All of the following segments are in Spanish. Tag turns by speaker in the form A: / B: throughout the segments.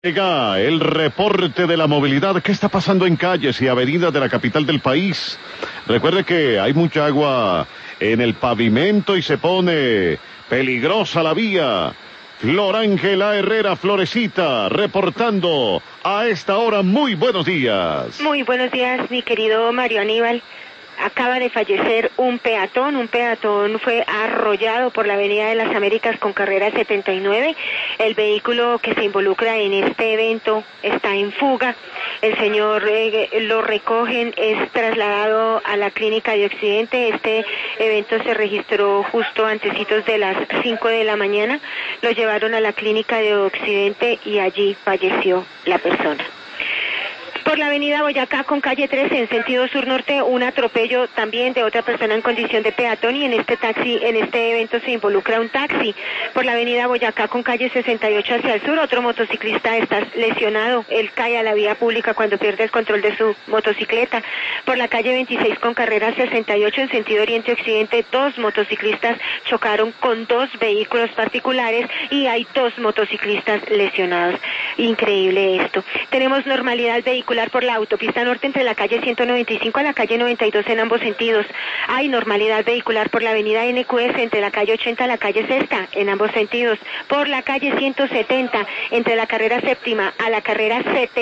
A: Llega el reporte de la movilidad. ¿Qué está pasando en calles y avenidas de la capital del país? Recuerde que hay mucha agua en el pavimento y se pone peligrosa la vía. Flor Ángela Herrera Florecita, reportando a esta hora. Muy buenos días.
B: Muy buenos días, mi querido Mario Aníbal. Acaba de fallecer un peatón fue arrollado por la Avenida de las Américas con carrera 79. El vehículo que se involucra en este evento está en fuga. El señor lo recogen, es trasladado a la clínica de Occidente. Este evento se registró justo antecitos de las 5 de la mañana. Lo llevaron a la clínica de Occidente y allí falleció la persona. Por la avenida Boyacá con calle 13 en sentido sur-norte, un atropello también de otra persona en condición de peatón, y en este evento se involucra un taxi. Por la avenida Boyacá con calle 68 hacia el sur, otro motociclista está lesionado. Él cae a la vía pública cuando pierde el control de su motocicleta. Por la calle 26 con carrera 68 en sentido oriente-occidente, dos motociclistas chocaron con dos vehículos particulares y hay dos motociclistas lesionados. Increíble esto. Tenemos normalidad vehicular por la autopista norte entre la calle 195 a la calle 92 en ambos sentidos. Hay normalidad vehicular por la avenida NQS entre la calle 80 a la calle Sexta en ambos sentidos. Por la calle 170 entre la carrera séptima a la carrera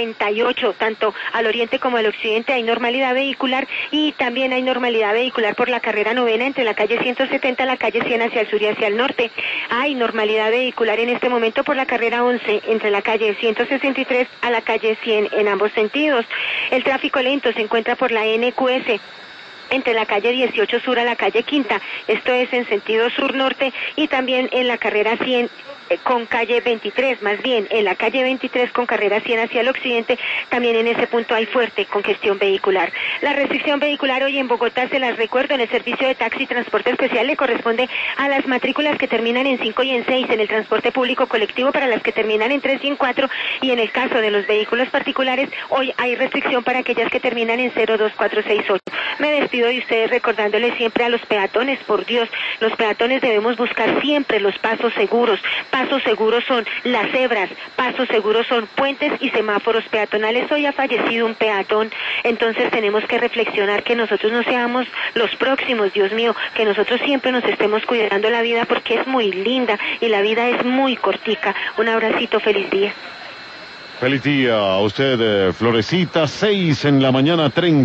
B: 78, tanto al oriente como al occidente hay normalidad vehicular, y también hay normalidad vehicular por la carrera novena entre la calle 170 a la calle 100 hacia el sur y hacia el norte. Hay normalidad vehicular en este momento por la carrera 11 entre la calle 163 a la calle 100 en ambos sentidos. El tráfico lento se encuentra por la NQS entre la calle 18 sur a la calle Quinta, esto es en sentido sur-norte, y también en la carrera 100 con calle 23, más bien en la calle 23 con carrera 100 hacia el occidente, también en ese punto hay fuerte congestión vehicular. La restricción vehicular hoy en Bogotá, se las recuerdo, en el servicio de taxi y transporte especial le corresponde a las matrículas que terminan en 5 y en 6, en el transporte público colectivo para las que terminan en 3 y en 4, y en el caso de los vehículos particulares, hoy hay restricción para aquellas que terminan en 0, 2, 4, 6, 8. Me despido de ustedes recordándoles siempre a los peatones, por Dios, los peatones debemos buscar siempre los pasos seguros. Pasos seguros son las cebras, pasos seguros son puentes y semáforos peatonales. Hoy ha fallecido un peatón, entonces tenemos que reflexionar que nosotros no seamos los próximos, Dios mío, que nosotros siempre nos estemos cuidando la vida porque es muy linda y la vida es muy cortica. Un abracito, feliz día.
A: Feliz día a usted, Florecita, 6 en la mañana, 30.